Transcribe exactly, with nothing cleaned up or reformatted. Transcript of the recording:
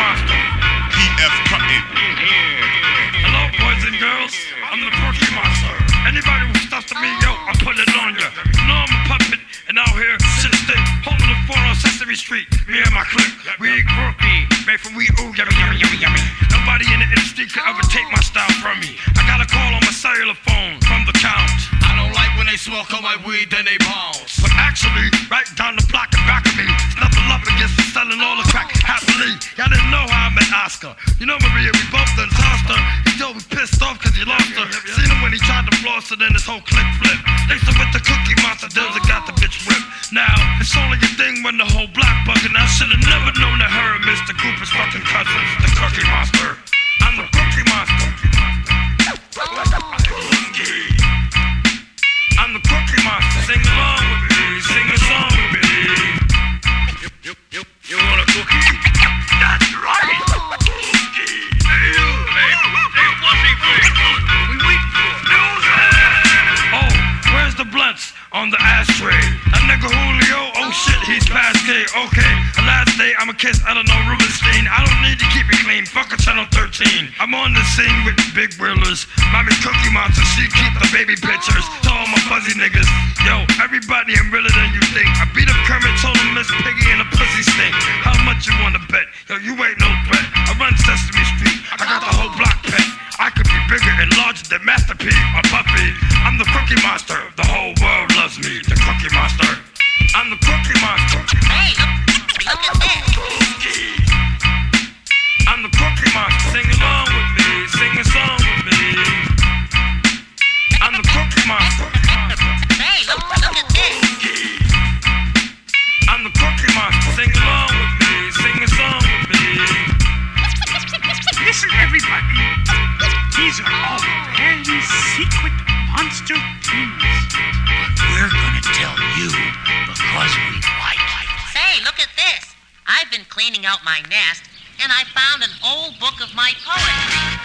Monster. P F Cutting. Hello, boys and girls. I'm the Cookie Monster. Anybody who stuffs to me, yo, I put it on ya. You know I'm a puppet, and out here, sit stick, holding the phone on Sesame Street. Me and my clique, we eat crookie, made from we ooh, yummy, yummy, yummy, yummy. Nobody in the industry could ever take my style from me. I got a call on my cellular phone from the count. I don't like when they smoke on my weed, then they bounce. But actually, right down the block and back of me, it's nothing up against the selling all the crack happily. Y'all didn't know how I met Oscar. You know Maria, we both done tossed her. He told me pissed off cause he lost her. Seen him when he tried to floss her, then his whole clique flip. They said with the Cookie Monster deals and got the bitch whipped. Now, it's only a thing when the whole block bugging. I should've never known that her and Mister Cooper's fucking cousins, the Cookie Monster. I'm the Cookie Monster. I'm the Cookie Monster. Sing along with me. Sing a song with me. You, you, you, you want a cookie? That's right. Cookie. Hey, you. Hey, hey, pussy face. We wait for music. Oh, where's the blunts on the ashtray? That nigga Julio, oh shit, he's past gay. Okay, the last day I'ma kiss Eleanor Rubenstein. I don't need to keep it clean. Fuck a channel thirteen. I'm on the scene with big wheelers. Mommy Cookie Monster, she keep the baby pictures. To all my fuzzy niggas. Yo, everybody I'm realer than you think. I beat up Kermit, told him Miss Piggy and a pussy stink. How much you wanna bet? Yo, you ain't no threat. I run Sesame Street. I got the whole block pet. I could be bigger and larger than Master P or Puppy. I'm the Cookie Monster. The whole world loves me. The Cookie Monster. I'm the Cookie Monster. Hey, look, look at this. Cookie. I'm the Cookie Monster. Sing along with me. Sing a song with me. I'm the Cookie Monster. Hey, look, look at this. I'm the Cookie Monster. Sing along with me. Sing a song with me. Listen, everybody. These are all very secret monster things. But we're gonna tell you because we like it. Say, look at this. I've been cleaning out my nest, and I found an old book of my poetry.